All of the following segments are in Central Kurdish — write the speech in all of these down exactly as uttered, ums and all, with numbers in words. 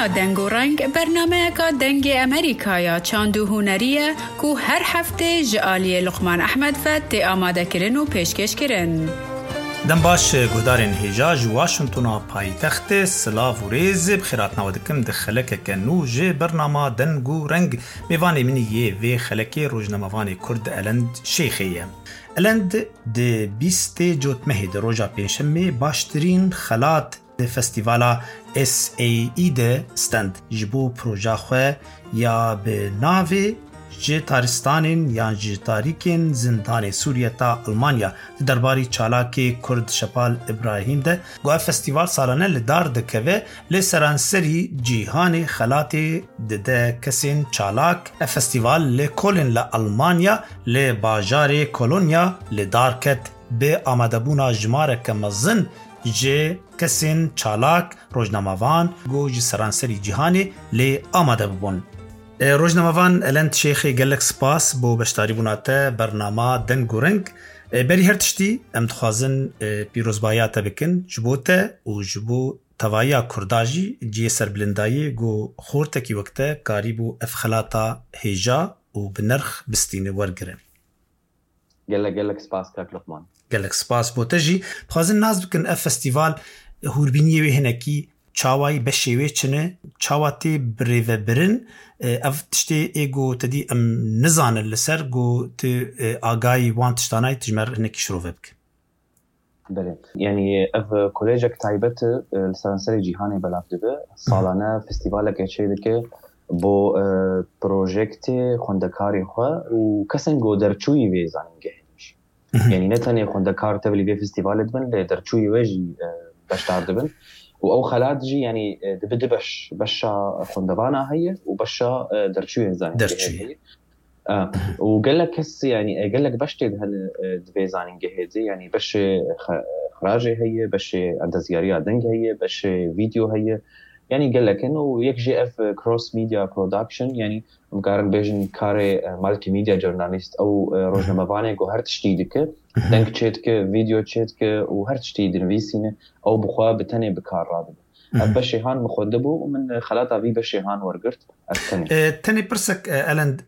برنامه دنگ و رنگ برنامه که دنگ امریکا یا چاندو هنریه که هر هفته جعالی لقمان احمد فت آماده کرن و پیشکش کرن. دم باش گودارین هجاج واشنطن پایتخت سلاف و ریز بخیرات نودکم ده خلک کنو جه برنامه دنگ و رنگ میوانی منیه و خلک روزنامه‌وان کرد الند شیخیه. الند ده بیست جوت مهد روزا پنجشنبه باشترین خلات ده فستیوالا اس ای ای ده ستند جبو پروژه خو یا به ناوی جه تارستانین یا جه تاریکین زندان سوریه تا المانیا درباری چالاکی کرد شپال ابراهیم ده گوه فستیوال سالانه لدار دکوه لسرانسری جیهان خلاتی ده ده کسین چالاک فستیوال لکولن لالمانیا لباجار کولونیا لدار کت به آمدبونا جماره کمزن جه کسین چالاک روزنامه‌وان گو جه سرانسری جیهانی لی آمده ببون. روزنامه‌وان الند شیخی گلک سپاس بو بشتاری بوناته برنامه دنگ و رنگ بری هر تشتی ام دخوازن پیروزبایات بکن جبوته و جبو توایا کرداجی جی سر بلندایی گو خورتکی وقته کاری بو افخلاتا هیجا و بنرخ بستینه ورگره. گلک گلک سپاس کاک لقمان. گلک سپاس بو تجی بخوازن ناز بکن اف فستیوال هوربینیه وی هنکی چاوای بشیوه چنه چاواتی بریوه برن اف تشتی ایگو تدی ام نزانه لسر گو تی آگای وان تشتانای تجمر هنکی شروع بک. بله یعنی اف کلیجک تایبت لسرانسری جیهانی بلاف دبه سالانه فستیوالک چه دکه بو پروژکت خوندکاری خواه و کسن گو درچوی وی زانینگه هنش یعنی نتنی خوندکار تبلی وی فستیوال دبن درچوی ویجی بشتار دبن و او خلات جي يعني دبده بش بشا خوندوانا هي وبشا درچوي زاني درچوي اه وقال لك هس يعني قال لك بشتي هن دبي زاني جهدي يعني بش خراجي هي بش عند زياريا دنج هي بش فيديو هي يعني قال لك انه يك جي اف كروس ميديا برودكشن يعني مقارن بيجن كاري مالتي ميديا جورناليست او روزنامه‌وانه جو هر تشتيدك دنگ چیت که ویدیو چیت که و هر چیتی دنویسینه او بخواه بتنه بکار رادبه بشیهان مخونده بو ومن خلاطه وی بشیهان ورگرت تنه تنه پرسک الان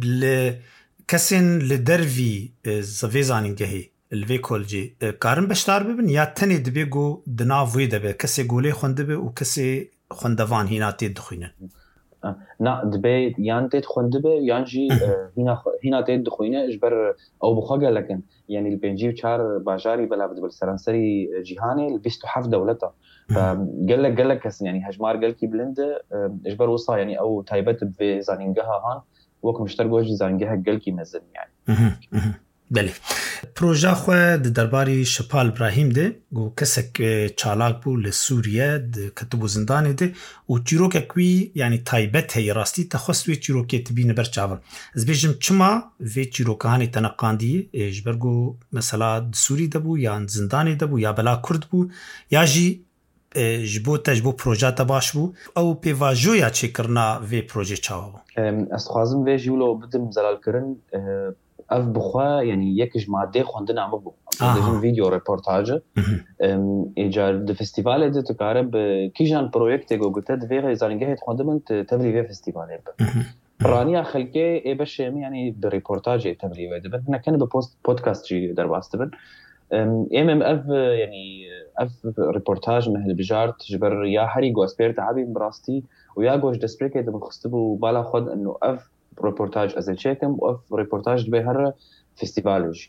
کسین لدروی زویزانینگه هی الوی کلجی کارن بشتار ببین یا تنه دبی گو دناوی دبی کسی گوله خونده بی و کسی خوندوان هیناتی دخوینن نا دبي يان تيت خوندبه يان جي هنا هنا تيت دخوينه اجبر او بخوجه لكن يعني البنجيب شار باجاري بلا بدبل سرانسري جيهاني البيستو حف دولته فقال لك قال لك يعني هجمار قال كي بلند اجبر وصا يعني او تايبت بزانينجها هان وكم مشتركوا جي زانينجها قال كي نزل يعني بله پروژه خو د درباری شپال ابراهیم ده گو کسک چالاک بو لسوریه د کتبو زندان ده او چیروک اکوی یعنی تایبت هی راستی تخص وی چیروک تبین بر چاول از بیجم چما وی چیروکانی تنقاندی اجبرگو مثلا سوری ده بو یا زندانی ده بو یا بلا کرد بو یا جی جبو تجبو پروژه تا باش بو او پیواجو یا چی کرنا وی پروژه چاو از خوازم وی جولو بدم زلال کرن اف بخوا يعني يكج ماده خوندنا عم بو عم فيديو ريبورتاج ايجار د فيستيفال د تقارب كيجان بروجكت جو قلت فيغ زانجه خوندمن تبلي في فيستيفال برانيا خلكي اي باش يعني بريبورتاج تبلي ود بدنا كان ببوست بودكاست جي درباست بن ام ام اف يعني اف ريبورتاج مهل بجارت جبر يا حري جو اسبيرت عبي براستي ويا جوج دسبريكي د بخستبو بالا خد انه اف ريبورتاج ازيتشيكم واف ريبورتاج دبي هر فيستيفالج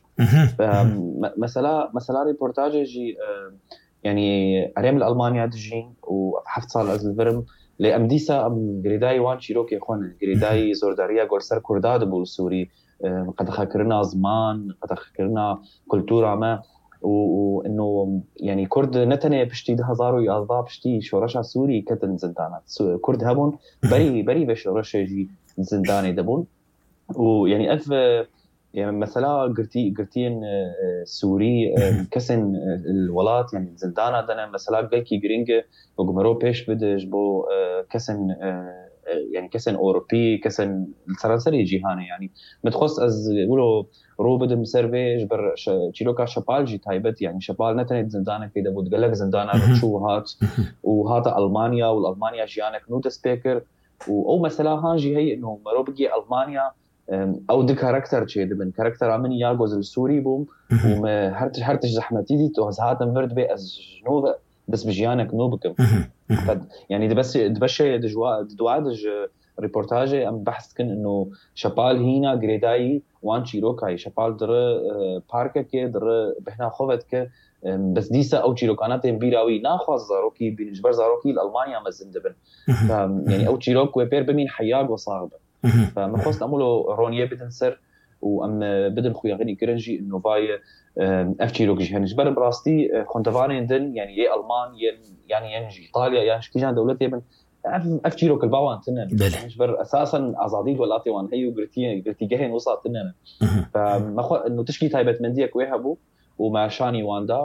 مثلا مثلا ريبورتاج جي يعني اريم الالمانيا دجين وحفت صال از الفرم لامديسا ام غريداي وان شيروكي اخوان غريداي زورداريا غورسر كرداد بو سوري قد خكرنا زمان قد خكرنا كلتورا ما وانه يعني كرد نتنه بشتي هزارو ياضا بشتي شورشا سوري كتن زندانات كرد هبون بري بري بشورشا جي زنداني دبون ويعني اف يعني مثلا قرتي قرتين سوري كسن الولات يعني زندانه دنا مثلا قالكي جرينج وقمرو بيش بدج بو كسن يعني كسن أوروبي كسن السرانسري جيهاني يعني متخص از يقولوا رو بدم سيرفي جبر تشيلوكا شبال جي تايبت يعني شبال نتنت زندانة كده بود قال لك زندانة شو هات وهات ألمانيا والألمانيا جيانك نوت سبيكر أو مثلا هانجي هي إنه مرو بقي ألمانيا أو دي كاركتر شيء من كاركتر عمن ياجوز السوري بوم وما هرتش هرتش زحمتي دي تو هات مرد بي از جنوب بس بجيانك نوبكم يعني ده بس ده بس دجوا دوا دج ريبورتاجي ام بحث كن انه شبال هنا جريداي وان شيروكاي شبال در باركه كي در بهنا خوفت ك بس ديسا او شيروكانات بيراوي ناخذ زاروكي بنجبر زاروكي الالمانيا مزندبن يعني او شيروك وبير بمين حياق وصاغبه فما خص نعملوا رونيه بدنسر وام بدل خويا غني كرنجي انه باي افتشيروك جهن جبر براستي خونتفاني دن يعني اي المان يعني ينجي ايطاليا يعني كيجان دولتي من افتشيروك الباوان تنن جبر اساسا ازاديد ولا تيوان هي وغرتي غرتي جهن وصلت تنن فما خو انه تشكي تايبت من ديك ويهبو ومع شاني واندا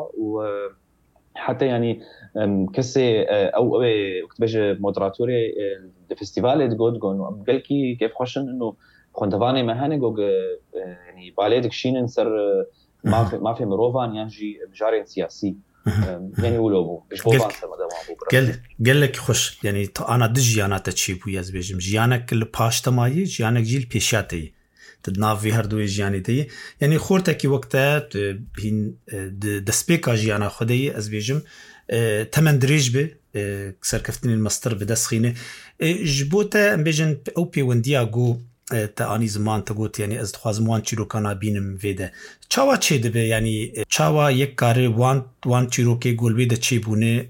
وحتى يعني كسي او وقت بيجي مودراتوري الفيستيفال دغود غون قالكي كيف خوشن انه خونتفاني مهانه جو يعني باليدك شينن سر ما في ما في مروفان ينجي بجارين سياسي يعني ولو مش بوفان سر مدام قال قال لك خوش يعني انا دجي انا تشيبو ياز بيجم جيانك الباشتماي جيانك جيل بيشاتي تدنافي هردوي جياني دي يعني خورتك وقتها بين دسبيكا جيانا خدي از بيجم تمن دريج به سركفتني المستر بدسخينه جبوته بيجن او بي ونديا جو تاني زمان تقول يعني از خوازم وان چیرو کانا بینم ویده چاوا چه دبه یعنی چاوا یک کار وان وان چیرو که گلبی ده چی بونه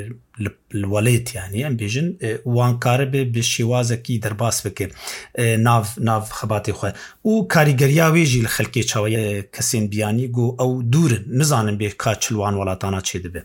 الولیت يعني ام بيجن وان کار به بشوازه کی درباس بکه ناف ناف خباتی خو او کاریگریا ویجی الخلقی چاوا کسین بیانی گو او دور نزانم به کاچلوان ولاتانا چه دبه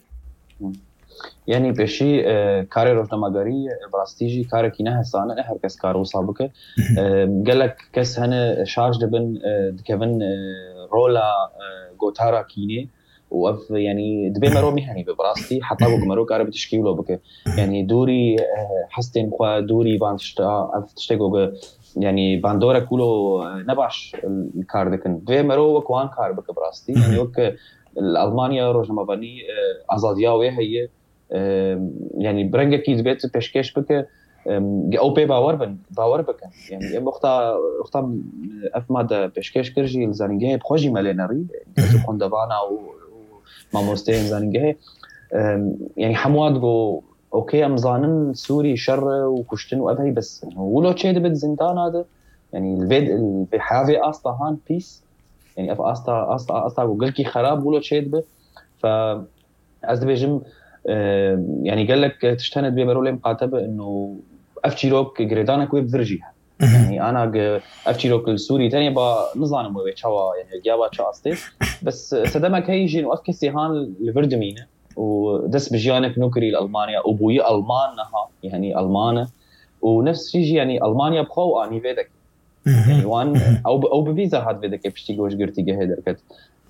يعني بشي كاري روزنامه‌گری براستيجي كاري كينه هسانه هر كس كارو سابقه قال لك كس هنا شارج دبن كيفن رولا غوتارا كيني وف يعني دبي مرو مهني ببراستي حتى بو مرو كاري بتشكيله بك يعني دوري حستين خو دوري بانشتا افتشتغو يعني باندورا كله نباش الكار دكن دبي مرو وكوان كار بك براستي يعني وك الالمانيا روزنامه‌گری ازادياوي هي يعني برنجة كيز بيت بيشكش بك او بي باور بن باور بك يعني اختا اختا افماد بيشكش كرجي الزانجه بخوجي مالينري يعني كون دبانا او ماموستين زانجه يعني حمواد جو اوكي امزانن سوري شر وكشتن وابهي بس ولو تشيد بد زندان هذا يعني الفيد بحاجه اصلا هان بيس يعني اف اصلا اصلا اصلا وقلكي خراب ولو تشيد به ف از بيجم يعني قال لك تشتند بمرولي مقاتبه انه افتشيروك جريدانك وبفرجيها يعني انا افتشيروك السوري ثاني با نظام مو بيتشوا يعني جابا تشاستي بس سدمك هيجي وافكسي هان الفردمينه ودس بجيانك نوكري لالمانيا وبوي المانها يعني المانه ونفس الشيء يعني المانيا بخو اني فيدك يعني وان او او بفيزا هاد فيدك بشتي جوش قرتي جهدركت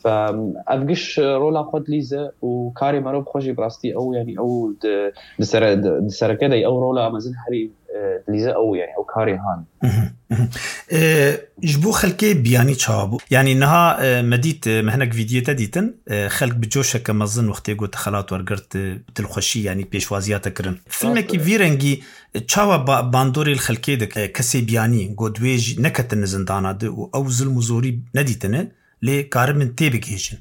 فأبقش رولا خد ليزة وكاري مرو بخوجي براستي أو يعني أو دسر دسر كده أو رولا مازال هري ليزة أو يعني أو كاري هان جبو خلكي بياني تشابو يعني إنها مديت مهنك فيديو تديتن خلق بجوشة كمظن وقت يقول تخلات ورقرت بتلخشي يعني بيشوازيات كرن فيلمك فيرنجي تشاوا باندوري الخلكي دك كسي بياني قدويج نكت النزندانة أو ظلم زوري نديتنه ليه كار من تيبك هيجن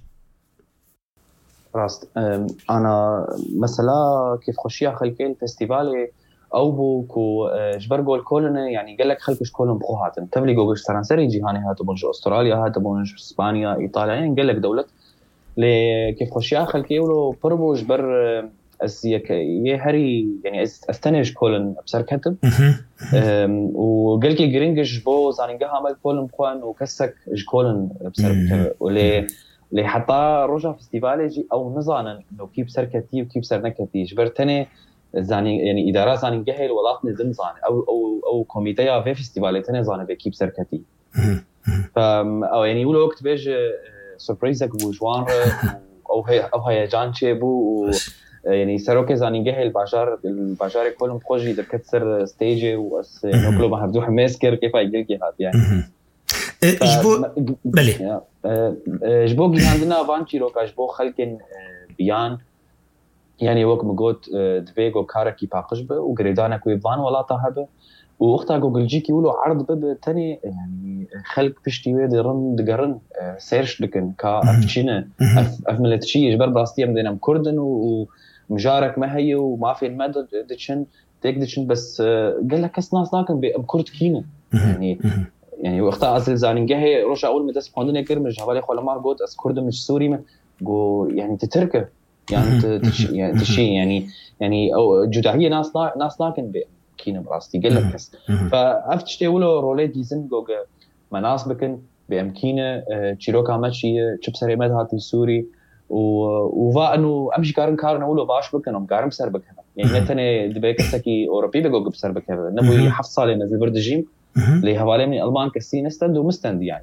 راست انا مثلا كيف خشيا خلكين فيستيفالي او بوكو جبرغول كولنا يعني قال لك خلكش كولن بخوهاتن تبلي جوجش ترانسري جيهاني هات بونج استراليا هات بونج اسبانيا ايطاليا يعني قال لك دولت لي كيف خشيا خلكي ولو بربو جبر اسيك يهري يعني استنج كولن بسر كتب وقال لك جرينجش بو زانيغا عمل كولن بخوان وكسك كولن بسر ولي لي حتى رجع فيستيفال جي او نظانا انه كيف سركتي وكيف سرنكتي جبرتني زاني يعني اداره زانيغا هي الولات نظام زان او او او كوميتيا في فيستيفال تاني زان بكيف سركتي ف او يعني ولو وقت بيج سوربريزك بوجوان او هي او هي جان تشيبو يعني سروكي زانينجه الباجار الباجار كلهم بروجي دكتسر ستيجي واس نقلو ما هبدو ماسكر كيف يقلكي هاد يعني اجبو بلي اجبو جي عندنا فانتي روكا اجبو خلكن بيان يعني وقت مقوت دبيغو كاركي باقجبه وغريدانا كوي فان ولا طهبه ووقتها جوجل جيك يقولوا عرض بب تاني يعني خلق بشتي ويدرن دقرن سيرش دكن كا افتشينا افملت شيء جبر براستي مدينا مكردن ومجارك ما هي وما في المدى دتشن تقدرش بس قال لك كاس ناس لكن بكرد كينا يعني يعني وقتها اصل زانينجه روش اول ما تسمع عندنا كرمج حوالي خلا ما قلت اس كرد مش سوري جو يعني تتركه يعني يعني تشي يعني يعني او جدعيه ناس ناس لكن كينا براستي قال لك كاس فافتش تقولوا روليت ديزن جوجا مناس بكن بامكينه تشيروكا ماشي تشبسري مدها السوري وفا انه امشي كارن كارن اقوله باش بكن ام كارن بسر بكن يعني نتني دبيك سكي اوروبي بجوج بسر بكن نبوي حفصه لنا نزل بردجيم اللي حوالي من المان كسين استند ومستند يعني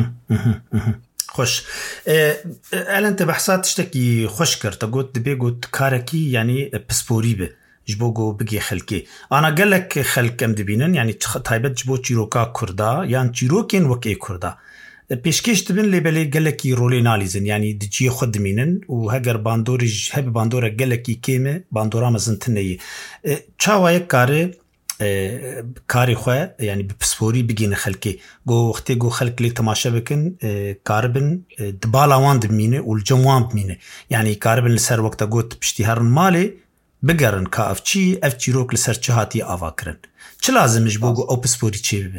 خوش اه انت بحثات تشتكي خوشكر تقول دبيغو كاركي يعني بسبوري به جبوغو بگی خلکی انا گلک خلک ام دبینن یعنی تایبت جبو چیروکا کردا یان چیروکین وکی کردا پیشکش دبن لبلی گلکی رولی نالیزن یعنی دجی خود دمینن و هگر باندورج هب باندورا گلکی کیمه باندورا مزنتنی چاوای کار کاری خو یعنی بسپوری بگین خلکی گو وقتی گو خلک لی تماشا بکن کاربن دبالاوان دمینه و الجوان بمینه یعنی کاربن لسر وقت گوت پشتیهر مالی بگرن که افچی افچی روک لسر چهاتی آوا کرن چه لازمش بوگو او پسپوری چه ببه؟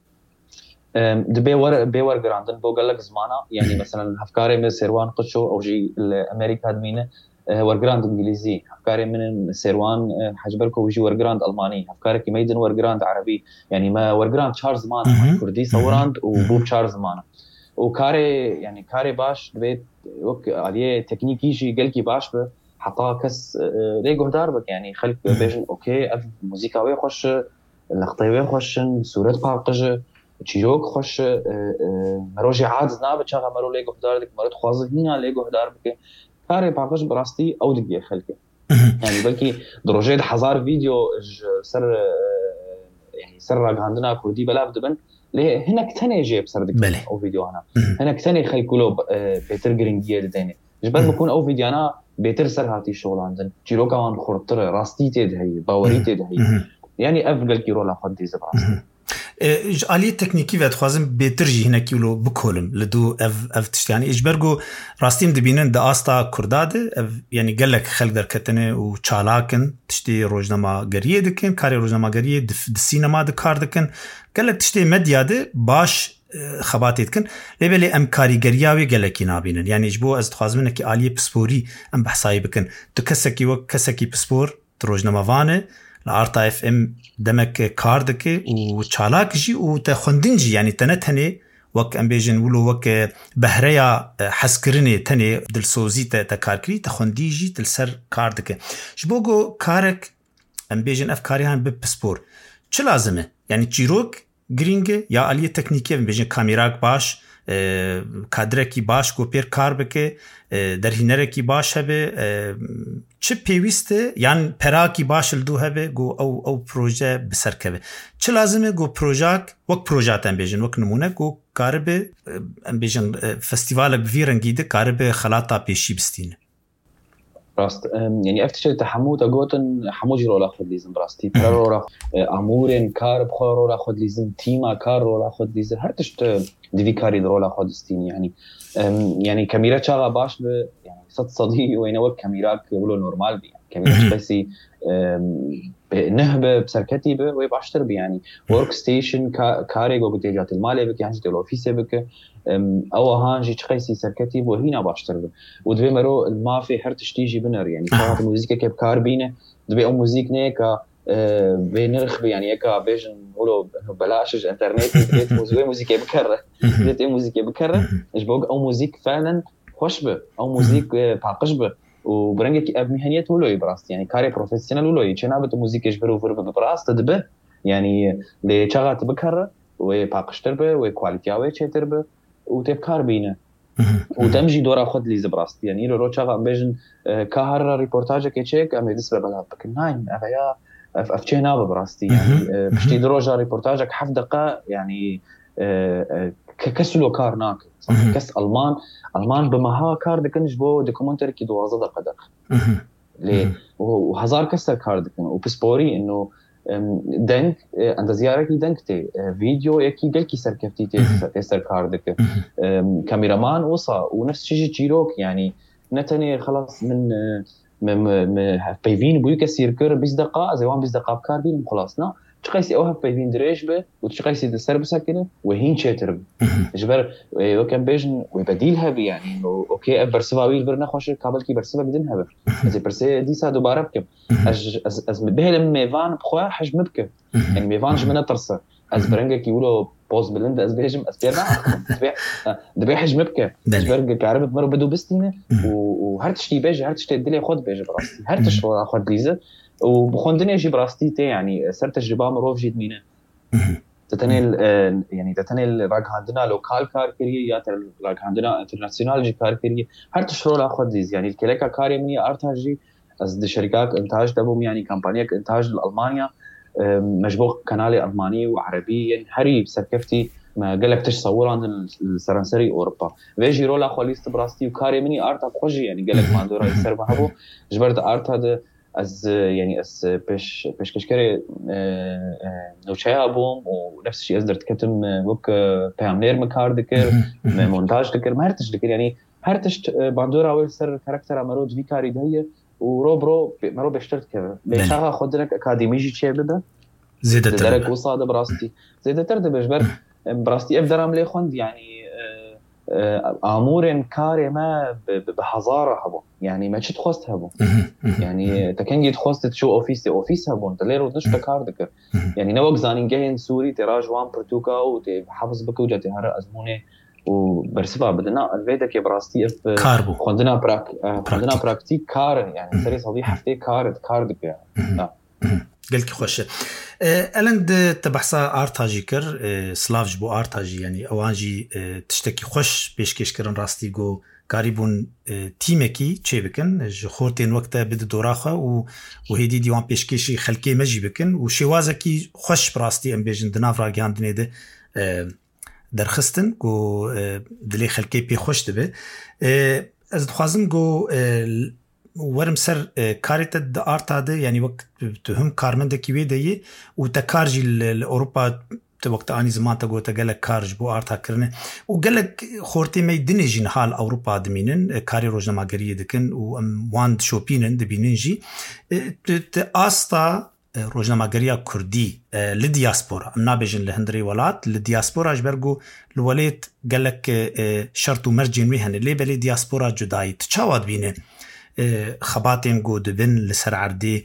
دبي ور بي ور جراندن بوقال لك زمانه يعني مثلا افكاري من سيروان قشو او جي الامريكا دمينه ور جراند انجليزي افكاري من سيروان حجبركو وجي ور جراند الماني افكاري كيميدن ور جراند عربي يعني ما ور جراند تشارلز مان كردي صوراند وبوب تشارلز مان وكاري يعني كاري باش دبي اوكي عليه تكنيك يجي قالكي باش به حطها كس ليجو داربك يعني خلق بيجن اوكي اف موسيقى خوش لقطه خوش صوره باقجه چیروک خوش مروجی عادز نابه چه مرو لیگو دار دک مرد خوازه هینا لیگو دار بکه کاری باقش براستی او دیگه خلقه يعني بلكي دروجيد حزار فيديو سر يعني سر عندنا كردي بلا بدبن ليه هنا كتني جيب سر دك او فيديو انا هنا كتني خي كلو بيتر جرينجيه ديني جبال بكون او فيديو انا بيتر سر هاتي شغل عندن چيروكا وان خرطره راستي تد هي باوري تد هي يعني افضل كي رولا خدي زبراست آلیه تکنیکی و اتخوازم بهتر جی هنگی ولو بکولم لدو اف اف تشتیانی اجبرگو راستیم دبینن د آستا کرداده یعنی گلک خلق در کتنه و چالاکن تشتی روزنامه گریه دکن کاری روزنامه گریه د سینما د کار دکن گلک تشتی مدیاده باش خباتید کن لبلی ام کاریگریاوی گلکی نابینن یعنی اجبو از اتخوازم نکی آلیه پسپوری ام بحثایی بکن تو کسکی وک کسکی پسپور روزنامه وانه لارتا اف ام دمك كاردك وچالاك جي وتخندن جي يعني تنتني وك ام بيجن ولو وك بهريا حسكرني تني دلسوزي تكاركري تخندي جي تلسر كاردك جبوغو كارك ام بيجن افكاري هان ببسبور چه لازمه يعني چيروك گرينگ يا آلية تكنيكي ام بيجن كاميراك باش کادرکی باش کو پیر کار بکه در هنرکی باش هبه چه پیوسته یعنی پراکی باش لدو هبه گو او او پروژه بسر کبه چه لازمه گو پروژاک وک پروژات ام بیجن وک نمونه گو کاربه ام بیجن فستیوالک بفیرنگیده کاربه خلاطا پیشی بستینه راست يعني افتشل تحموت اقوتن حموجي رولا خد ليزم براستي برا امورن كار بخور رولا خد ليزم تيما كار رولا خد ليزم هرتشت ديفي كاري رولا خد ستين يعني يعني كاميرا شغا باش ب يعني صد صدي وين وك كاميرا بيقولوا نورمال بي كاميرا بس نهبه بسركتي به ويباشتر بي يعني ورك ستيشن كاري جو بتيجات المالي بك يعني دلو في سبك او هانجي تخيسي سركتي وهنا باشتر به ودبي مرو ما في حرتش تيجي بنر يعني صارت الموسيقى كيف كاربينه دبي او موسيقى نيكا بنرخ يعني هكا باش نقولوا بلاش انترنت ديت موسيقى موسيقى بكره ديت موسيقى بكره ايش بوق او موسيقى فعلا خوشبه او موسيقى باقشبه وبرنجك مهنيات ولوي براست يعني كاري بروفيسيونال ولوي شنابه موسيقى جبرو فرب براست دبه يعني لي شغات بكره وباقشتربه وكواليتي اوي تشتربه وتبكار بينه ودمجي دورا خد لي زبراستي يعني لو روتشا بيجن كهر ريبورتاج كيتشيك ام يدس بلا بكناين افيا افتشينا ببراستي يعني بشتي دروجا ريبورتاجك حف دقه يعني كسلو كارناك كس المان المان بمها كار دكنج بو دوكيومنتري كي دوازه دقه دق ليه وهزار كسر كار دكن وبسبوري انه دنك عند زيارتي دنكتي فيديو يكي قلكي سركفتي تيسر كاردك كاميرامان وصا ونفس شيء تشيروك يعني نتني خلاص من من بيفين بوي كسير كر بيس دقائق زي وان بيس دقائق كاردين خلاصنا تقيسي اوها بيفين دريش به وتقيسي دسر بسكنه وهين شتر جبر وكان بيجن وبديلها بي يعني انه اوكي برسباويل برنا خوش كابل كي برسبا بدنها بر زي برسي دي سا دوباره بكم از از از بهلم ميفان بخوا حجم بكم يعني ميفان جمنا ترسه از برنجا كيقولوا بوز بلند از بيجم از بيرنا دبي دبي حجم بكم جبر كعرب مرو بدو بستينه وهرتشتي بيج هرتشتي دلي خد بيج براسي هرتش خد ليزه وبخوندني اجي براستي تي يعني صار تجربه مروف جد مينا تتني يعني تتني راك عندنا لوكال كاركري يا راك عندنا انترناسيونال جي كاركري هر تشرو لاخذ ليز يعني الكليكا كاري مني ارتاجي از دي شركات انتاج دبوم يعني كامبانيات انتاج لالمانيا مجبوق كنالي الماني وعربي يعني هري سكفتي ما قالك تصور عند السرنسري اوروبا فيجي رولا خاليست براستي وكاري مني ارتا خوجي يعني قالك ما ندور يسر بهبو جبرت ارتا ده از يعني از بش بش كشكري نوشيها بوم ونفس الشيء أقدر تكتم وك بيامنير مكار ذكر مونتاج ذكر ما هرتش ذكر يعني هرتش باندورا ويسر كاركتر مرود في كاري ده وروبرو مرو بيشترط كذا بيشغل خدناك أكاديميجي شيء بده زيد درك وصاد براستي زيد ترد بجبر براستي أقدر أعمل خوند يعني آمورن كاري ما بحضارة هبو يعني ما شت خواست هبو يعني تكن جيت خواست تشو أوفيس أوفيس هبو أنت ليه ردش تكار ذكر يعني نوق زانين جاين سوري تراج وان برتوكا وتحافظ بك وجاتي هرا أزمونة وبرسبة بدنا الفيدا كي براستي كاربو خندنا براك خندنا براكتيك كار يعني سري صديق حفتي كار كار ذكر قلت خوش ألند تبحثا آرتاجي كر سلافج بو آرتاجي يعني أوانجي تشتكي خوش بيشكش كرن راستي جو قريبون تيمكي چه بكن خورتين وقتا بد دوراخه و وهدي ديوان بيشكشي خلكي مجي بكن وشوازكي خوش براستي ام بيجن دنافرا گاندنه ده درخستن جو دلي خلكي بي خوش دبه از دخوازم جو ورم سر كاريت د ارتاده يعني وقت تهم كارمنده كي ويدي وتكارجي الاوروبا وقت اني زمان تقول تقلك كارج بو ارتا كرنه وقالك خورتي مي دنيجين حال اوروبا دمينن كاري روجنا ماغريه دكن وان شوبينن دبيننجي استا روجنا ماغريا كردي للدياسبورا نابجن لهندري ولات للدياسبورا جبرغو الوليت قالك شرط مرجين وهن اللي بلي دياسبورا جداي تشاود بينه خباتين قود بن لسر عردي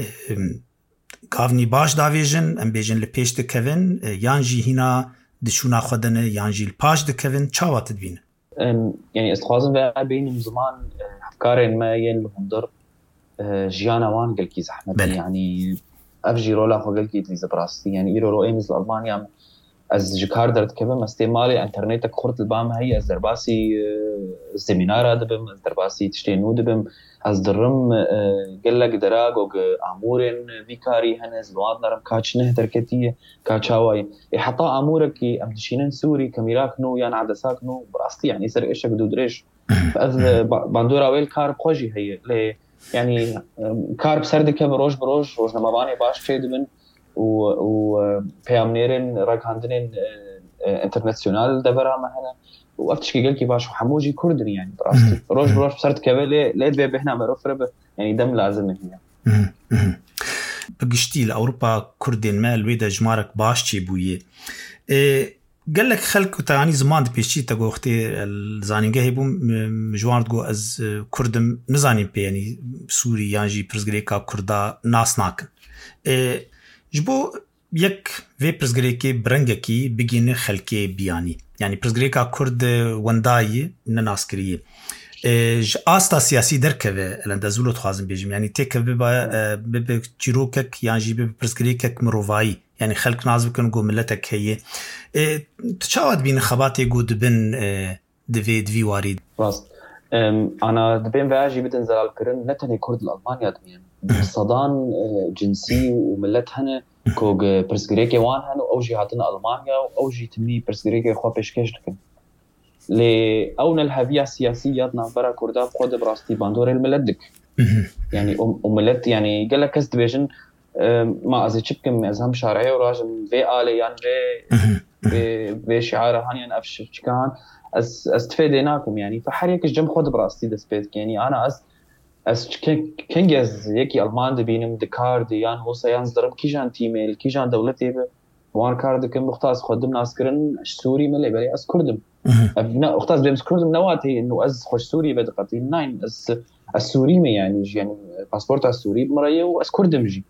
قافني باش دافيجن ام بيجن لپیش دكوين يانجي هنا دشونا خودنه يانجي الباش دكوين چاوات دبين يعني استخوازن بقى بين زمان افكارين ما ين لهندر جيانا وان قلكي زحمة يعني افجي رولا خو قلكي تليز براستي يعني ايرو رو ايمز لألمانيا از جكار درت كبم استعمالي انترنتك خورت البام هي از درباسي سيمينار دبم از درباسي تشتينو دبم از درم قلق دراغ و امورن فيكاري هنز لواد نرم كاچ نه دركتيه كاچاوي حتى امورك ام تشينن سوري كاميراك نو يعني عدساك نو براستي يعني سر ايش قدو دريش فاز باندورا ويل كار خوجي هي لي يعني كار بسردك بروج بروج روج نماباني باش تشدمن و و بيامنيرن راك عندنا انترناسيونال دبرا معنا وقتش كي قال كي باش حموجي كردني يعني براستي روج بروج صرت كبل لا دبي بهنا مرفرب يعني دم لازم هنا بقشتي لاوروبا كردين ما الويدا جمارك باشتي بويه قال لك خلق تاني زمان بيشي تقو اختي الزانينجه هيبو مجوار تقو از كردم نزانين بي يعني سوري يعني برزغريكا كردا ناس ناكن جبو يك في برزغريكي برنگكي بگين خلقي بياني يعني برزغريكا كرد ونداي ناس كريه ج استا سياسي دركه الاندازولو تخازم بيجم يعني تك ببا بب تشيروكك يعني جيب برزغريكك مروفاي يعني خلق نازم كن جو ملتك هي تشاود بين خباتي قود بن دفيد في وارد راس انا دبين فاجي بدن زلال كرن نتني كرد الالمانيا دمين صدان جنسي وملتهن كوغ برسكريكي وان هن اوجي هاتنا المانيا واوجي تمني برسكريكي خو بيشكش دكن لي اون الهويه السياسيه نبره كردا خود براستي باندور الملدك يعني وملت يعني قال لك كاستبيشن ما ازي تشبكم ازهم شرعي وراجم في الي يعني في في شعار هاني افش كان اس استفيدناكم يعني فحريك الجم خود براستي دسبيت يعني انا اس اس كينجز يكي المان دبينم دكارد يان وصيان ضرب كيجان تيميل كيجان دولتي وان كارد كم مختص خدم ناسكرن سوري ملي بلي اس كردم ابنا مختص بيمس كردم نواتي انه از خوش سوري بدقتي ناين اس السوري ما يعني يعني باسبورت السوري بمريه واس كردم جي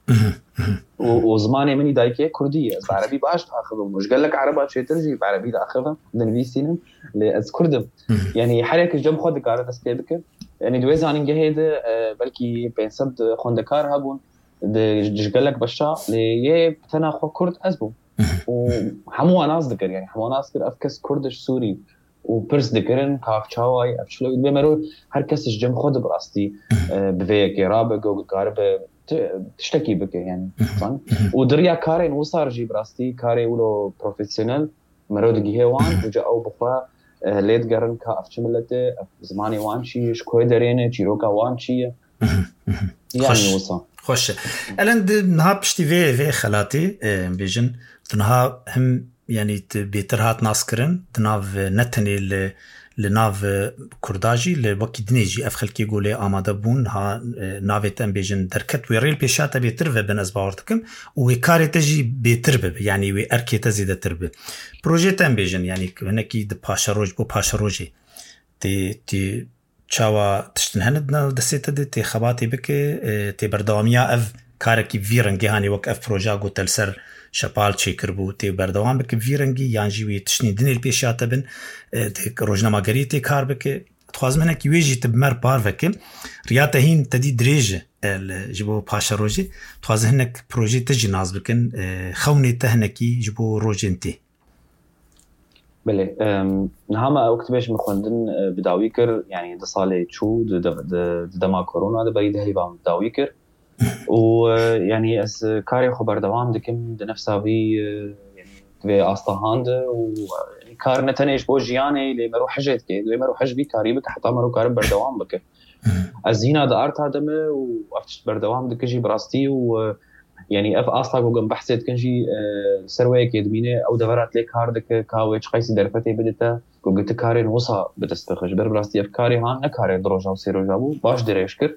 وزماني مني دايكه كرديه عربي باش اخذه مش قال لك عربي شي ترجي بعربي اخذها دنفيسين لاز كردم يعني حريك الجم خد كارد اسكيبك يعني دويز عن جهد بلكي بينسب خوندكار هابون دج قال لك بشا لي بتنا خو كرد ازبو وحمو ناس ذكر يعني حمو ناس كر افكس كردش سوري وبرس ذكرن كاف تشاوي افشلو بمرو هر كس جم خد براستي بفيك رابق وقارب تشتكي بك يعني صح ودريا كارين وصار جي براستي كاري ولو بروفيشنال مرود جهوان وجا او بخوا ليت قرن كاف شملته زماني وانشي شكوي درينه جيروكا وانشي يعني وصا خوش الان نها بشتي في في خلاتي بيجن تنها هم يعني بيترهات ناسكرن تناف نتني لناف كرداجي لوكي دنيجي اف خلكي يقولي اماده بون ها نافيت ام بيجن دركت ويريل بيشاتا بيترفه بن اسباورتكم وكاري تجي بيتربه يعني وي اركي تزيد تربه بروجيت ام بيجن يعني هناكي د باشروج بو باشروجي تي تي چاوا تشتنهندنا دسيته تي خباتي بك تي بردواميا اف كاركي فيرنجي هاني وك اف بروجا قلت سر شپال چی کربو تی بردوام بک ویرنگی یانجی وی تشنی دنیل پیشاته بن تی روزنامه‌گری تی کار بک تخوازم هناك ویجی تبمر بار وک ریاته هین تدی دریجه جبو پاشا روجی تخواز هناك پروژه تجی ناز بکن خونی تهنکی جبو روجنتی بله نهما وقت بيش مخندن بداويكر يعني ده صالي شو ده ده ده ما كورونا ده بريد هيبام بداويكر ويعني اس كاري خبر دوام دكم ده نفسها بي يعني في أصطهاند وكار نتنيش بوجياني اللي مروح حجت كده اللي مروح حج بي كاري بك حتى مروح كارب بردوام بك الزينة ده أرت هذا ما وأفتش بردوام دكجي براستي و يعني اف اصلا وقم بحثت كنجي سرويك يدمينه او دورات لك هاردك كاويش قيسي درفتي بدتا قلت كارين وصا بتستخرج بربراستي افكاري هان نكاري دروجا وسيرو جابو باش دريشكر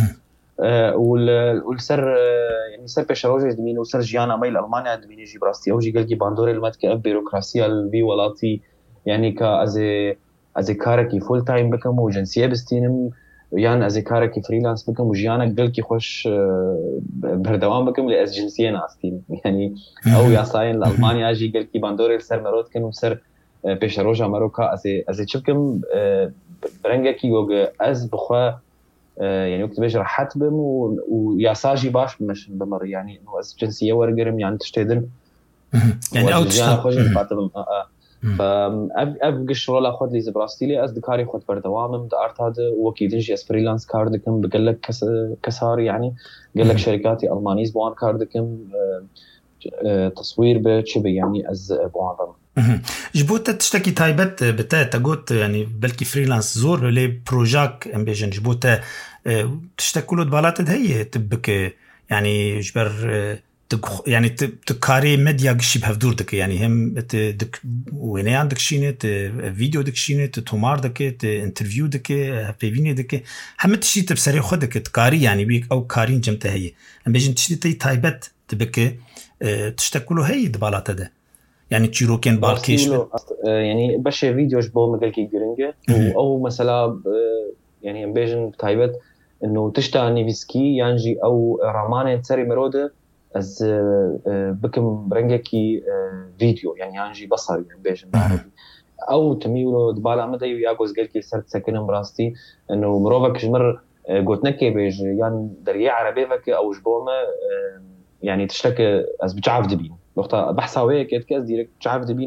والسر يعني سر بشروجي يدمينه وسر جيانا ميل المانيا يدمينه جي براستي او جي قلقي باندوري المتك اف بيروكراسيا البي ولاتي يعني كازي ازي كاركي فول تايم بكم وجنسيه بستينم يعني از کارکی فریلنس بکم و جیانک دل کی خوش بردوام بکم لی از جنسیه ناستیم یعنی او یاساین لالمانیا جی گل کی باندور سر مرود کنم سر پیش روزا مروکا از از چبکم برنگه کی وگ از بخوا يعني وقت بيجي راحت بم وياساجي باش مش بمر يعني انه از جنسيه ورقرم يعني تشتدن يعني او تشتغل خوش فاتم فأبقى الشغل أخذ لي زبراستيلي أصدقائي خد بردوامم دارت هذا وكيد نجي أس فريلانس كاردكم بقول لك كس كسار يعني قال لك شركاتي ألمانيز بوان كاردكم تصوير بتشبي يعني أز بوان ضم جبوت تشتكي تايبت بتا تقول يعني بلكي فريلانس زور لي بروجاك ام بيجن جبوت تشتكلوا دبالات هي تبك يعني جبر يعني تكاري ميديا قشي بهفدور دك يعني هم دك ويني عندك شينه فيديو دك شينه تومار دك انترفيو دك بيفيني دك هم تشي تبصري خدك تكاري يعني بيك او كارين جمته هي ام بيجن تشي تي تايبت تبك تشتكلوا هي دبالات ده يعني تشيروكين بالكيش يعني باش فيديوز بو مقالكي جرينجه او مثلا يعني ام بيجن تايبت انه تشتاني فيسكي يانجي او رامانه تسري مروده از بكم برنجكي فيديو يعني يانجي بصري يعني بيش بعربي او تميلو دبالا مدى ياغوز قالكي صرت ساكن براستي انه مروفك جمر قلت نكي بيج يعني دريا عربي فك او جبومه يعني تشتكي از بتعرف دبين وقتها بحثاويه كيت كاس ديريكت بتعرف دبينم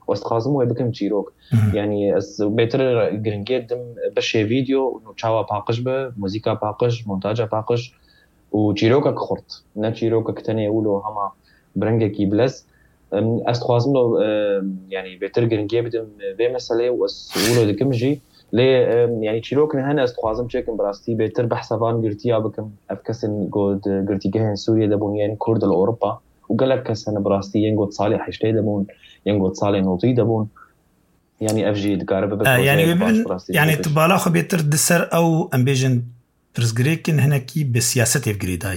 واستخازم وبكم تشيروك يعني بيتر جرينجيت دم بشي فيديو نوتشاوا باقش به موسيقى باقش مونتاجا باقش وتشيروك خرط نا تشيروك كتني يقولوا هما برنجة كي بلس استخازم له يعني بيتر جرينجيت بدم بمسألة وسولو دكم جي ليه يعني تشيروك هنا استخازم شكل براستي بيتر بحسابان قرتيا بكم أفكسن جود قرتي جهن سوريا دبون يعني كرد الأوروبا وقال لك كسنة براستي ينقود صالح حشتي دبون ينقود صالح نوطي دبون يعني أفجي دكارب آه يعني يعني تبالا خو بيتر دسر أو أمبيجن ترسجريكن هنا كي بسياسة إفجريداي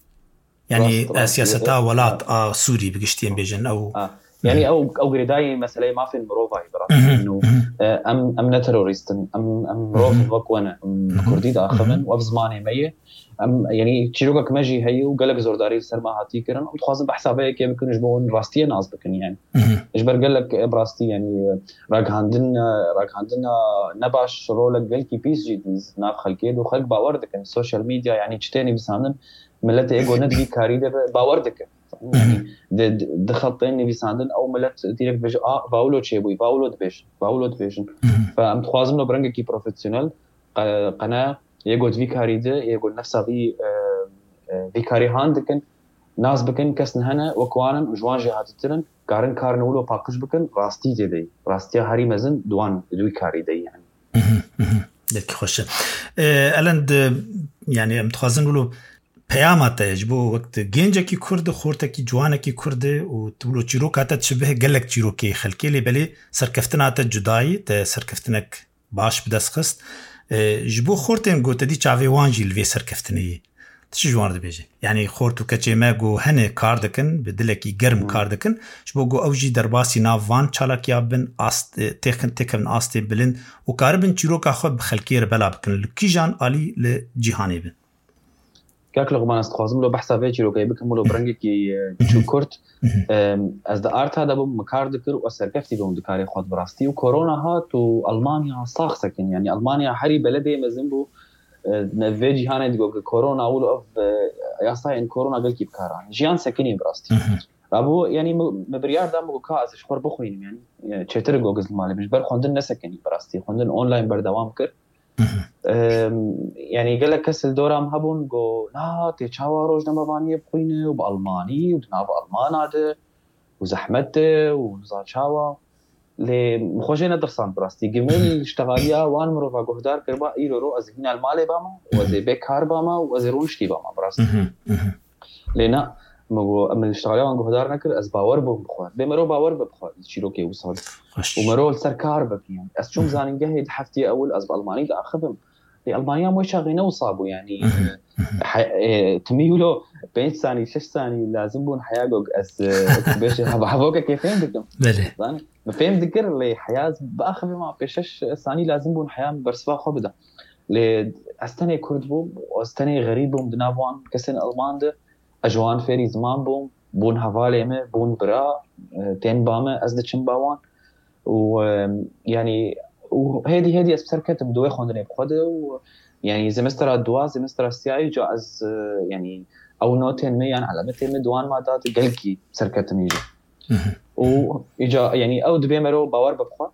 يعني سياسة ولات آه سوري بقشتي أمبيجن أو آه. يعني أو أو جريداي مثلاً ما في المروفاي براسي إنه أم أم نتروريستن أم أم روف وقونا أم كردي داخمن وبزمانه مية أم يعني تشيروكا كماجي هي وقالك زورداري سرما هاتي كرن وتخازن بحسابه كي بيكون يجبون راستيه ناس بكن يعني إجبر قالك براستي يعني راك عندنا راك عندنا نباش رولك قالكي بيس جديد ناف خلكيد وخلق باوردك السوشيال ميديا يعني تشتني بساندن ملت إيجو ندي كاريدر باوردك يعني دخلتني بيساندن او ملت ديريكت بيج اه باولو تشيبوي باولو دبيش باولو دبيشن فام تخوازم لو برنج كي بروفيسيونيل قناه يقعد في كاريده يقعد نفسها في في كاري هاندكن ناس بكن كسن هنا وكوانن وجوان جهات الترن كارن كارن ولو باقش بكن راستي جدي راستي هاري مزن دوان دوي كاريده يعني دك خوش الند يعني ام تخوازم لو پیامات اجبو وقت گنجه کی کرد خورته کی جوانه کی کرد و تولو چیروک اتا تشبه گلک چیروکی خلکی لی بلی سرکفتنا اتا جدایی تا سرکفتنک باش بدست خست جبو خورتن گو تدی چاوی وانجی لوی سرکفتنی تش جوان ده بیجه یعنی خورتو کچه ما گو هنه کار دکن بدلکی گرم کار دکن جبو گو اوجی درباسی ناوان چالاک یابن آست تکن تکن آستی بلند و کاربن چیروک خود بخلکی ربلا بکن لکی جان آلی لجیهانی بن كاك لغمان استخازم لو بحثا فيتشي لو كي بكم لو برنجي كي تشو كورت از دا ارت هذا بو مكار دكر واسر كفتي بو دكاري خود براستي وكورونا هات والمانيا صاخ سكن يعني المانيا حري بلدي مزنبو فيجي هانا ديغو كورونا اول اوف ياسا ان كورونا قال كي بكاران جيان سكني براستي ابو يعني مبريار دا مو كاس شخور بخوين يعني تشتر جوجز المالي مش بر خوندن نسكني براستي خوندن اونلاين بردوام كر يعني قال لك كسل دورام هبون جو لا تيشاوا روج نمبانيه بخوينه وبالماني ودناب المان هذا وزحمته وزاشاوا لي مخوجينا درسان براستي جميل اشتغاليا وان مروفا جهدار كربا ايرو از هنا المال باما وزي بكار باما وزيرونشتي باما براستي لنا مگو امل اشتغاليا وان جهدار نكر از باور بو بخوار بمرو باور بخوار شيروكي وصل ومرو سركار بكيان اس شوم زانينجه هي حفتي اول از بالماني دا خدم في المانيا مو شاغينه وصابوا يعني تميلو بين ثاني شش ثاني لازم بون حياقوق اس باش حبوكه كيفين بدكم بله ما فهم ذكر لي حياه باخذ ما بشش ثاني لازم بون حياه برسوا خبده ل استني كردبو واستني غريبهم دنافوان كسن المان اجوان فيري زمان بوم بون حوالي بون برا تين بامه ازد چمباوان ويعني وهذه هذه اسبسر كتب دوي خوندني بخده يعني زمستر الدوا زمستر السياي جاز يعني او نوتين ميان على متين دوان ما دات قلكي سركتني يجي واجا يعني او دبي مرو باور بخوا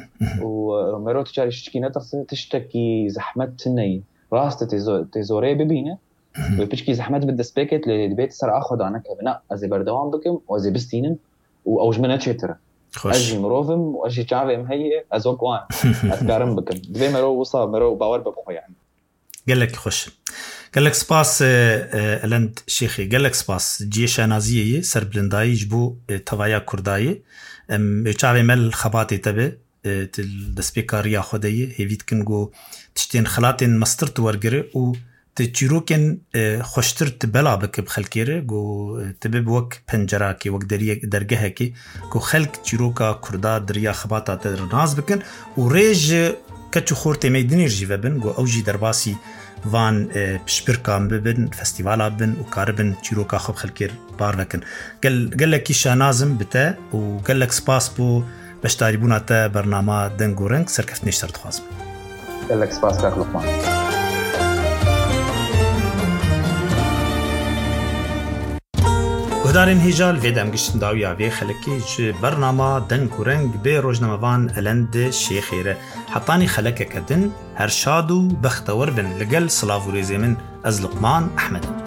ومرو تجاري شكينه تشتكي زحمت ني راست تزو تزوري ببينه وبيشكي زحمت بالدسبيكت للبيت سر اخذ انا كبنا ازي بردوام بكم وازي بستينن واوج منها تشتره اجي مروفم واجي شعبي مهي ازوق وان اسكارم بكم دبي مرو وصا مرو باور بخو يعني قال لك خوش قال لك سباس الند شيخي قال لك سباس جيش نازيه سر بلنداي جبو توايا كرداي ام شعبي مل خباتي تبه الدسبيكاريا خديه هيفيت كنغو تشتين خلاتين مسترت ورغره و تجروكن خوشتر تبلا بك بخلكيره جو تبب وك پنجراكي وك دريه درگهكي کو خلق جروكا كردا دريا خباتا ترناز بكن وريج كچو خورتي ميدنيرجي وبن جو اوجي درباسي وان بشبركام ببن فستيفالا بن وكاربن جروكا خب خلكير بار وكن قال قال لك شانازم بتا وقال لك سباس بو باش تاريبونا تا برنامج دنگورنگ سركفتني شرط خاص قال لك سباس كاك لقمان گودارین هیجال ویدم گشتن داویا وی خلکی ج برنامه دنگ و رنگ به روزنامه‌وان الند شیخیره حطانی خلک کدن هر شاد و بختور بن لگل سلاو و ریزی من از لقمان احمد.